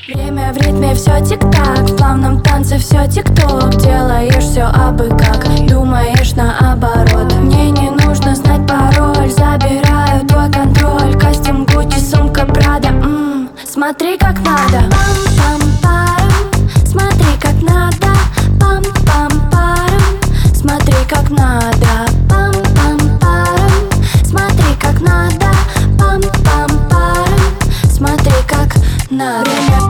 Время в ритме, все тик-так, в плавном танце все тик-ток. Делаешь все абы как, думаешь наоборот. Мне не нужно знать пароль, забираю твой контроль. Костюм Гуччи, сумка Прада, смотри как надо. Пам-пам-парам, смотри как надо. Пам-пам-парам, смотри как надо. Пам-пам-парам, смотри как надо. Пам-пам-парам, смотри как надо.